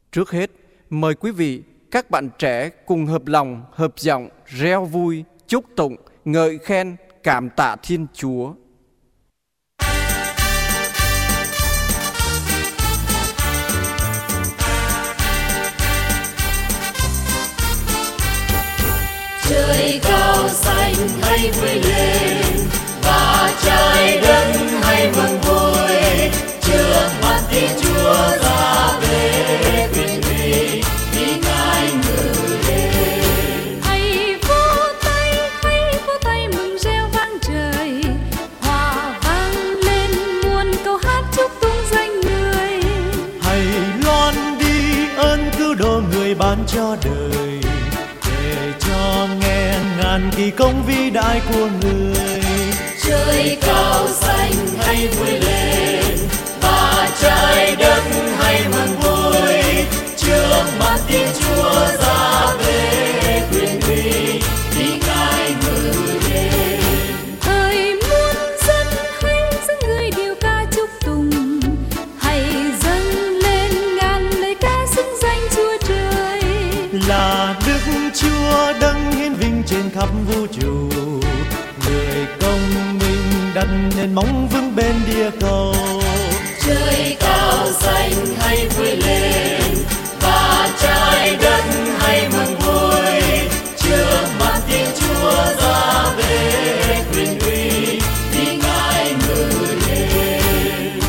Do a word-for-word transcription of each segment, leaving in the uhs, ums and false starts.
Trước hết, mời quý vị, các bạn trẻ cùng hợp lòng, hợp giọng, reo vui, chúc tụng, ngợi khen, cảm tạ Thiên Chúa. Trời cao xanh hãy vui lên, và trái đất hãy mừng vui, trước mặt Thiên Chúa ra về quyền uy, vì Ngài ngự lên. Hãy vỗ tay, hãy vỗ tay mừng reo vang trời, hòa vang lên muôn câu hát chúc tụng danh Người. Hãy loan đi ơn cứu độ Người ban cho đời, để cho nghe ngàn kỳ công vĩ đại của Người. Trời cao xanh hãy vui lên, và trái đất hãy mừng vui, trước mặt Thiên Chúa ra về quyền uy, vì Ngài ngự lên. Hỡi muôn dân hãy dâng Người điều ca chúc tụng, hãy dâng lên ngàn lời ca xưng danh Chúa Trời. Là Đức Chúa đấng hiển vinh trên khắp vũ trụ, Người công minh đặt nền móng vững bên địa cầu. Trời cao xanh hãy vui lên, và trái đất hãy mừng vui, trước mặt Thiên Chúa ra về quyền uy, vì Ngài ngự lên.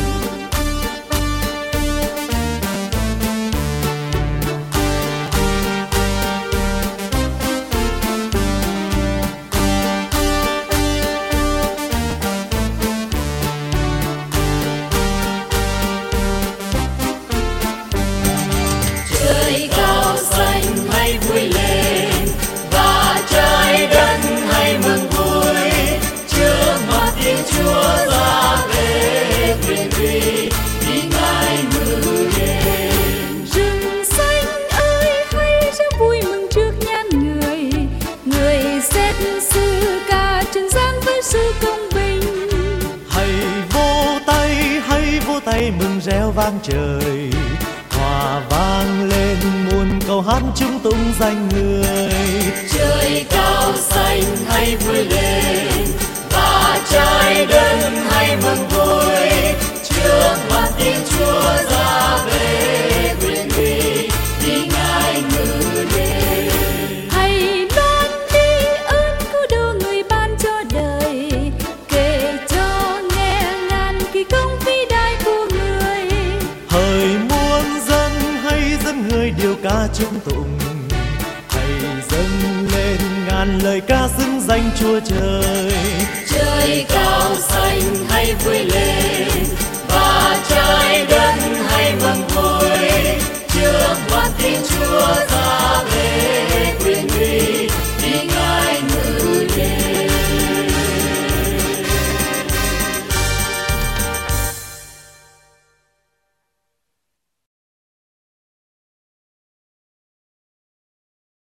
Trời cao xanh hãy vui lên, và trái đất hãy mừng vui, trước mặt Thiên Chúa ra về quyền uy, vì Ngài ngự lên. Rừng xanh ơi hãy reo vui mừng trước nhan Người, Người xét xử cả trần gian với sự công bình. Hãy vỗ tay, hãy vỗ tay mừng reo vang trời, hòa vang lên muôn câu hát chúng tung danh Người. Trời cao xanh hãy vui lên, và trái đất hãy mừng vui, trước mặt Thiên Chúa ra về quyền uy, vì Ngài ngự lên. Hãy loan đi ơn cứu độ Người ban cho đời, kể cho nghe ngàn kỳ công vĩ đại của Người. Hỡi muôn dân hãy dâng Người điều ca chúc tụng, hãy dâng lên ngàn lời ca xưng danh Chúa Trời. Trời cao xanh hãy vui lên, và trái đất hãy mừng vui,